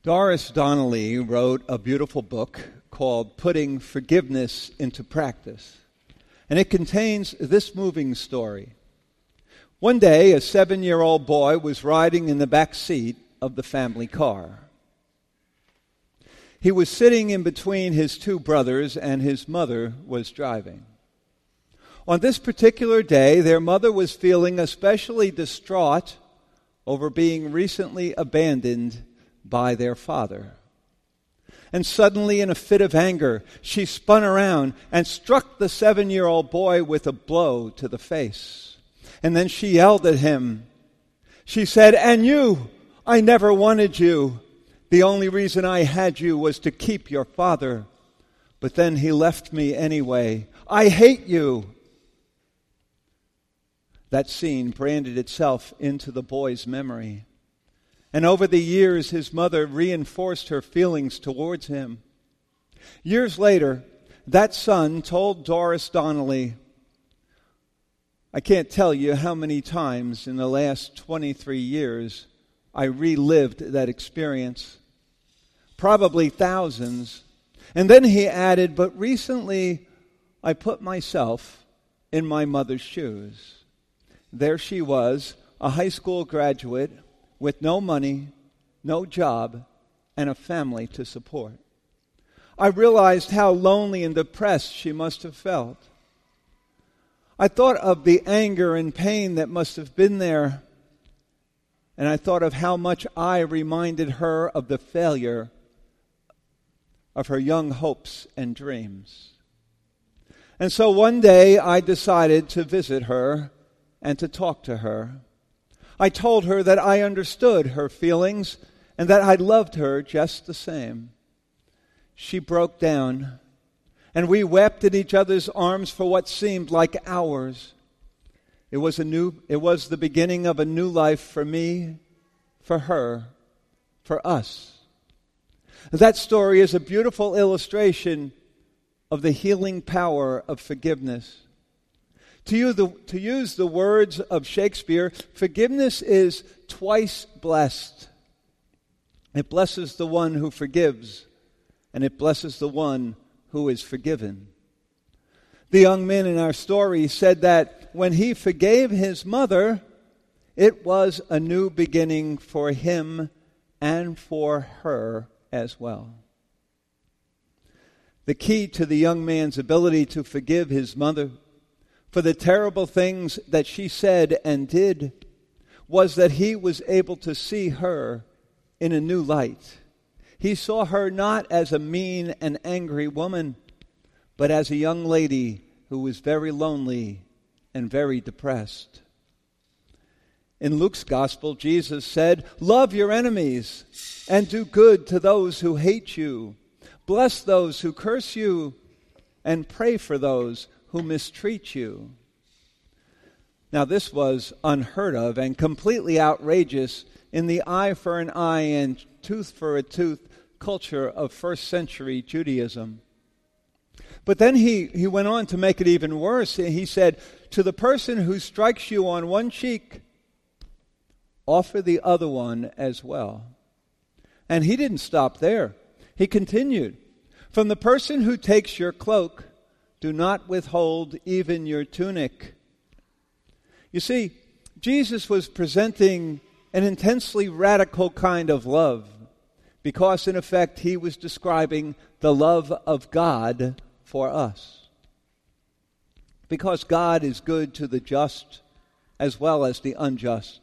Doris Donnelly wrote a beautiful book called Putting Forgiveness into Practice, and it contains this moving story. One day, a 7-year-old boy was riding in the back seat of the family car. He was sitting in between his two brothers, and his mother was driving. On this particular day, their mother was feeling especially distraught over being recently abandoned by their father. And suddenly, in a fit of anger, she spun around and struck the 7-year-old boy with a blow to the face. And then she yelled at him. She said, "And you, I never wanted you. The only reason I had you was to keep your father. But then he left me anyway. I hate you." That scene branded itself into the boy's memory. And over the years, his mother reinforced her feelings towards him. Years later, that son told Doris Donnelly, "I can't tell you how many times in the last 23 years I relived that experience. Probably thousands." And then he added, "But recently I put myself in my mother's shoes. There she was, a high school graduate, with no money, no job, and a family to support. I realized how lonely and depressed she must have felt. I thought of the anger and pain that must have been there, and I thought of how much I reminded her of the failure of her young hopes and dreams. And so one day I decided to visit her and to talk to her. I told her that I understood her feelings and that I loved her just the same. She broke down, and we wept in each other's arms for what seemed like hours. It was the beginning of a new life for me, for her, for us. That story is a beautiful illustration of the healing power of forgiveness. To use the words of Shakespeare, forgiveness is twice blessed. It blesses the one who forgives, and it blesses the one who is forgiven. The young man in our story said that when he forgave his mother, it was a new beginning for him and for her as well. The key to the young man's ability to forgive his mother for the terrible things that she said and did was that he was able to see her in a new light. He saw her not as a mean and angry woman, but as a young lady who was very lonely and very depressed. In Luke's gospel, Jesus said, "Love your enemies and do good to those who hate you. Bless those who curse you and pray for those who mistreat you." Now, this was unheard of and completely outrageous in the eye for an eye and tooth for a tooth culture of first century Judaism. But then he went on to make it even worse. He said, "To the person who strikes you on one cheek, offer the other one as well." And he didn't stop there. He continued, "From the person who takes your cloak, do not withhold even your tunic." You see, Jesus was presenting an intensely radical kind of love because, in effect, he was describing the love of God for us. Because God is good to the just as well as the unjust.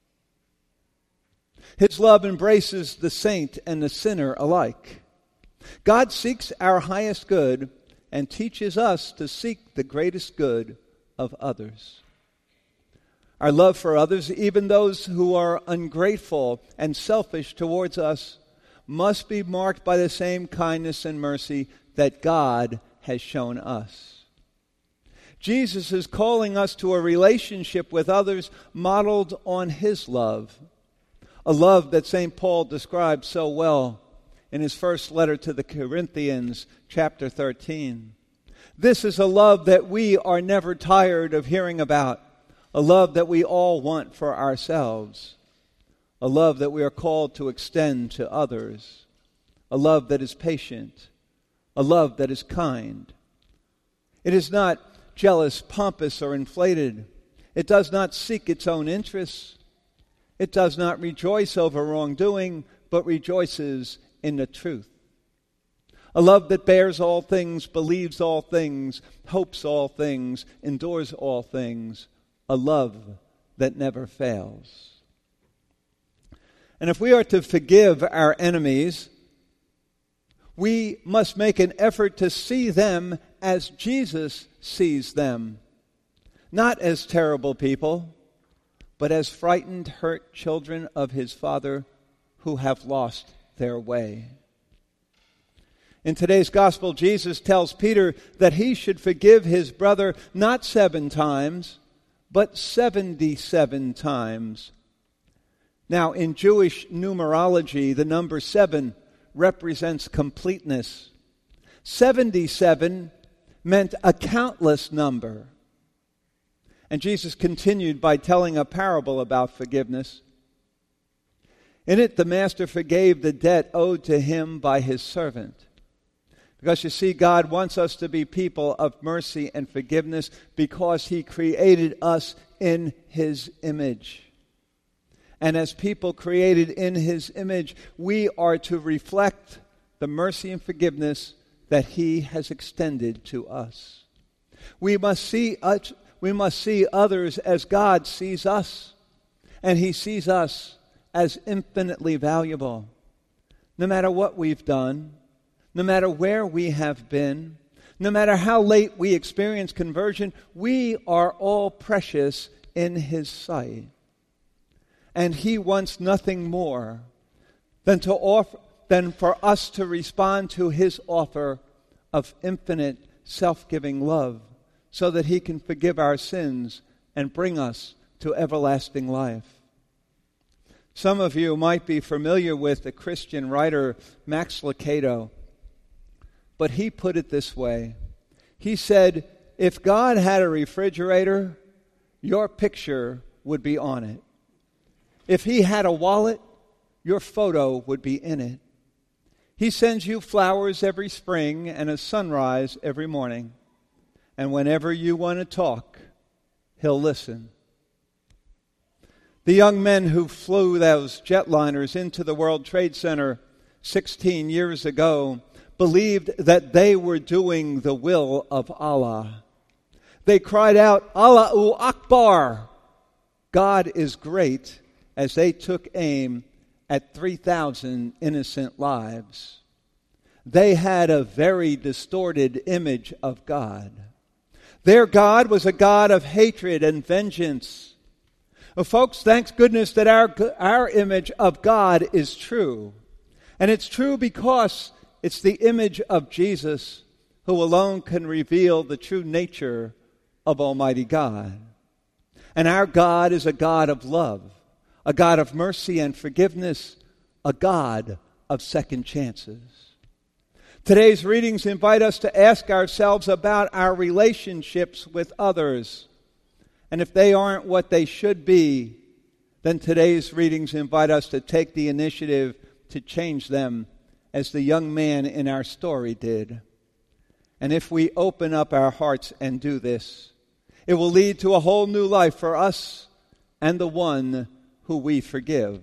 His love embraces the saint and the sinner alike. God seeks our highest good and teaches us to seek the greatest good of others. Our love for others, even those who are ungrateful and selfish towards us, must be marked by the same kindness and mercy that God has shown us. Jesus is calling us to a relationship with others modeled on his love, a love that St. Paul describes so well in his first letter to the Corinthians, chapter 13. This is a love that we are never tired of hearing about, a love that we all want for ourselves, a love that we are called to extend to others, a love that is patient, a love that is kind. It is not jealous, pompous, or inflated. It does not seek its own interests. It does not rejoice over wrongdoing, but rejoices in the truth. A love that bears all things, believes all things, hopes all things, endures all things. A love that never fails. And if we are to forgive our enemies, we must make an effort to see them as Jesus sees them. Not as terrible people, but as frightened, hurt children of his Father who have lost their way. In today's gospel, Jesus tells Peter that he should forgive his brother not 7 times, but 77 times. Now, in Jewish numerology, the number 7 represents completeness. 77 meant a countless number. And Jesus continued by telling a parable about forgiveness. In it, the master forgave the debt owed to him by his servant. Because you see, God wants us to be people of mercy and forgiveness because he created us in his image. And as people created in his image, we are to reflect the mercy and forgiveness that he has extended to us. We must see others as God sees us, and he sees us as infinitely valuable. No matter what we've done, no matter where we have been, no matter how late we experience conversion, we are all precious in his sight. And he wants nothing more than for us to respond to his offer of infinite self-giving love so that he can forgive our sins and bring us to everlasting life. Some of you might be familiar with the Christian writer Max Lucado, but he put it this way. He said, if God had a refrigerator, your picture would be on it. If he had a wallet, your photo would be in it. He sends you flowers every spring and a sunrise every morning. And whenever you want to talk, he'll listen. The young men who flew those jetliners into the World Trade Center 16 years ago believed that they were doing the will of Allah. They cried out, Allahu Akbar! God is great, as they took aim at 3,000 innocent lives. They had a very distorted image of God. Their God was a God of hatred and vengeance. Well, folks, thanks goodness that our image of God is true. And it's true because it's the image of Jesus who alone can reveal the true nature of Almighty God. And our God is a God of love, a God of mercy and forgiveness, a God of second chances. Today's readings invite us to ask ourselves about our relationships with others. And if they aren't what they should be, then today's readings invite us to take the initiative to change them as the young man in our story did. And if we open up our hearts and do this, it will lead to a whole new life for us and the one who we forgive.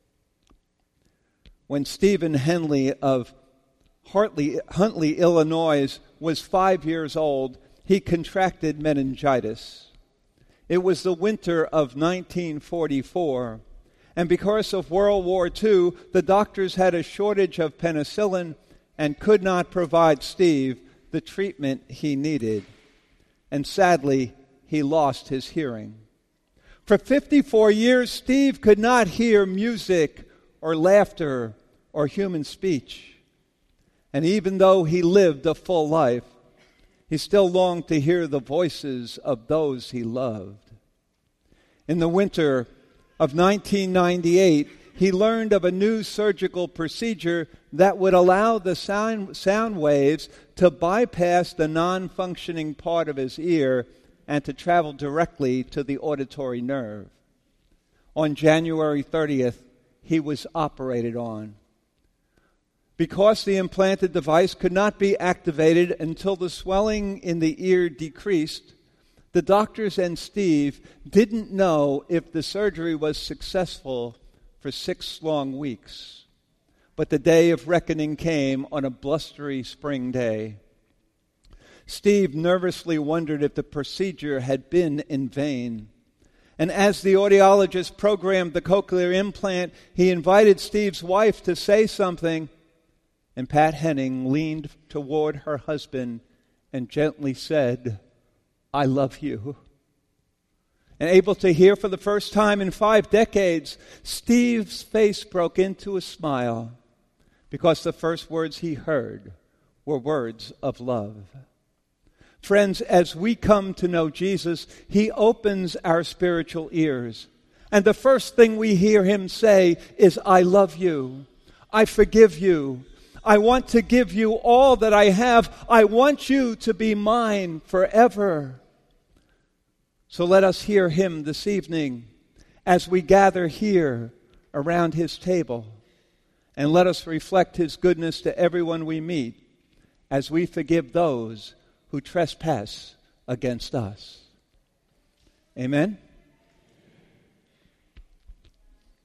When Stephen Henley of Huntley, Illinois, was 5 years old, he contracted meningitis. It was the winter of 1944, and because of World War II, the doctors had a shortage of penicillin and could not provide Steve the treatment he needed. And sadly, he lost his hearing. For 54 years, Steve could not hear music or laughter or human speech. And even though he lived a full life, he still longed to hear the voices of those he loved. In the winter of 1998, he learned of a new surgical procedure that would allow the sound waves to bypass the non-functioning part of his ear and to travel directly to the auditory nerve. On January 30th, he was operated on. Because the implanted device could not be activated until the swelling in the ear decreased, the doctors and Steve didn't know if the surgery was successful for 6 long weeks. But the day of reckoning came on a blustery spring day. Steve nervously wondered if the procedure had been in vain. And as the audiologist programmed the cochlear implant, he invited Steve's wife to say something. And Pat Henning leaned toward her husband and gently said, "I love you." And able to hear for the first time in 5 decades, Steve's face broke into a smile because the first words he heard were words of love. Friends, as we come to know Jesus, he opens our spiritual ears. And the first thing we hear him say is, "I love you. I forgive you. I want to give you all that I have. I want you to be mine forever." So let us hear him this evening as we gather here around his table. And let us reflect his goodness to everyone we meet as we forgive those who trespass against us. Amen.